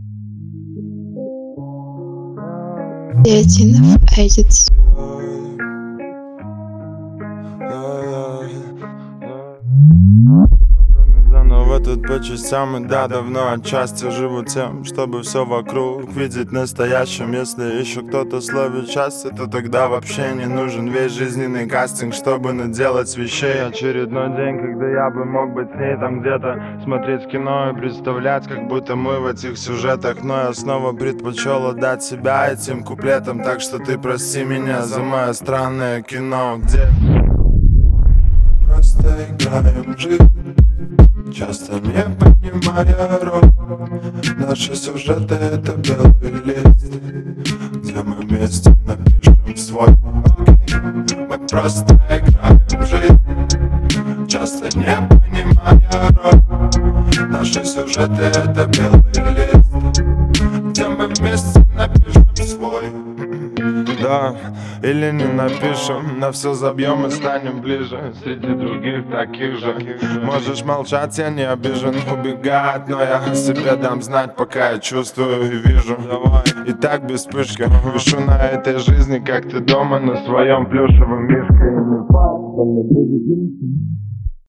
Креатинов Edits. Заново тут по частям, и да, давно отчасти живу тем, чтобы все вокруг видеть настоящим. Если еще кто-то словит счастье, то тогда вообще не нужен весь жизненный кастинг, чтобы наделать вещей. Очередной день, когда я бы мог быть с ней там где-то, смотреть кино и представлять, как будто мы в этих сюжетах. Но я снова предпочел отдать себя этим куплетам, так что ты прости меня за мое странное кино, где мы просто играем жизнь, часто не понимая роль. Наши сюжеты — это белый лист, где мы вместе напишем свой. Мы просто играем жизнь, часто не понимая роль. Наши сюжеты — это белый лист, где мы вместе напишем свой. Да, или не напишем, на все забьем и станем ближе среди других таких же. Можешь молчать, я не обижен, убегать, но я себе дам знать, пока я чувствую и вижу. И так без вспышки вишу на этой жизни, как ты дома на своем плюшевом мишке. И не факт, что мне будет легче.